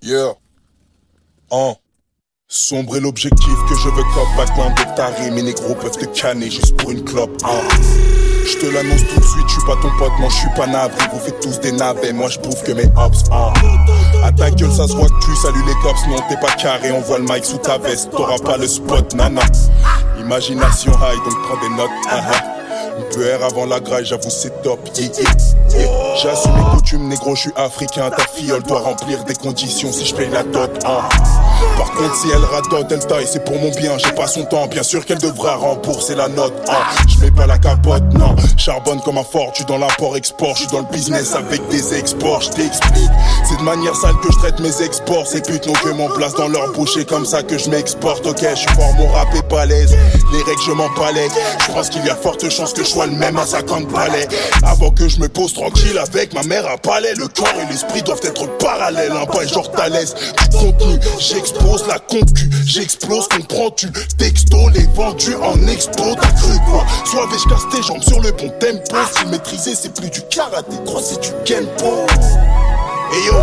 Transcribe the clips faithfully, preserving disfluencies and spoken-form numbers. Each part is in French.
Yeah. En sombre est l'objectif que je veux cop. Pas loin de taré, mes négros peuvent te canner juste pour une clope. Hein. Je te l'annonce tout de suite, je suis pas ton pote, non je suis pas navré. Vous faites tous des navets, moi je bouffe que mes hops. Hein. À ta gueule ça se voit que tu salues les cops. Non t'es pas carré, on voit le mic sous ta veste. T'auras pas le spot, nana. Imagination high, donc prends des notes. Uh-huh. Une peur avant la graille, j'avoue c'est top. Yeah, yeah, yeah. J'assume mes coutumes, négro, je suis africain. Ta filleule doit remplir des conditions si je paye la dot. Hein. Par contre, si elle radote, elle taille, c'est pour mon bien. J'ai pas son temps, bien sûr qu'elle devra rembourser la note. Hein. Je mets pas la capote, non. Charbonne comme un fort, tu dans l'import-export. Je suis dans le business avec des exports. Je t'explique, c'est de manière sale que je traite mes exports. Ces putes n'ont que mon place dans leur bouche. C'est comme ça que je m'exporte. Ok, je suis fort, mon rap est balèze. Les règles, je m'en palais. Je pense qu'il y a forte chance que je sois le même à cinquante balais. Avant que je me pose tranquille avec ma mère à palais. Le corps et l'esprit doivent être parallèles. Un bail genre Thalès. Du contenu, j'expose la concu. J'explose, comprends-tu? Texto, les vendus en expo. T'as cru quoi? Soivé, je casse tes jambes sur le bon tempo. Si maîtriser, c'est plus du karaté, crois c'est du kenpo. Hey yo!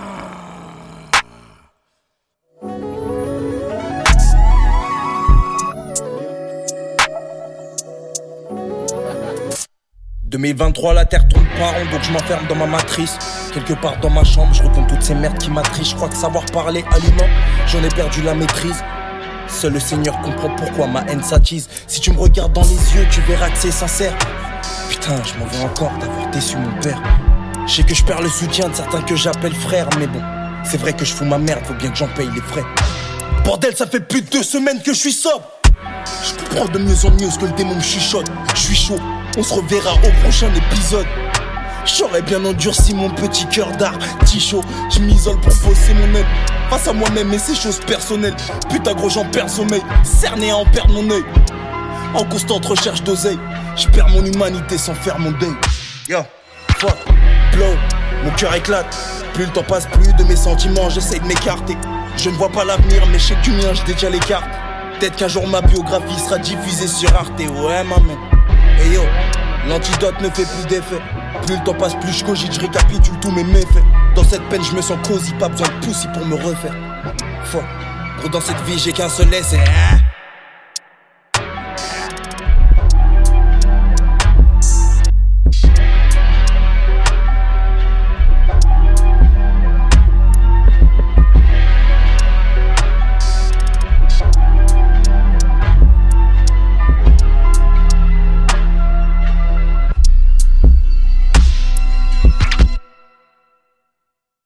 deux mille vingt-trois, la terre tourne pas rond, donc je m'enferme dans ma matrice. Quelque part dans ma chambre, je recompte toutes ces merdes qui m'attrissent. Je crois que savoir parler aliment, j'en ai perdu la maîtrise. Seul le Seigneur comprend pourquoi ma haine s'attise. Si tu me regardes dans les yeux, tu verras que c'est sincère. Putain, je m'en veux encore d'avoir déçu mon père. Je sais que je perds le soutien de certains que j'appelle frères, mais bon, c'est vrai que je fous ma merde, faut bien que j'en paye les frais. Bordel, ça fait plus de deux semaines que je suis sobre. Je comprends de mieux en mieux ce que le démon me chuchote. Je suis chaud, on se reverra au prochain épisode. J'aurais bien endurci mon petit cœur d'artichaut. Je m'isole pour bosser mon aide face à moi-même et ces choses personnelles. Putain gros j'en perds sommeil, cerné à en perdre mon œil. En constante recherche d'oseille, je perds mon humanité sans faire mon deuil. Yo, fuck, blow, mon cœur éclate. Plus le temps passe, plus de mes sentiments, j'essaye de m'écarter. Je ne vois pas l'avenir, mais je sais que du mien, j'ai déjà les cartes. Peut-être qu'un jour ma biographie sera diffusée sur Arte. Ouais maman. Et yo, l'antidote ne fait plus d'effet. Plus le temps passe, plus je cogite, je récapitule tous mes méfaits. Dans cette peine je me sens cosy, pas besoin de poussi pour me refaire. Fuck, gros dans cette vie j'ai qu'un seul essai.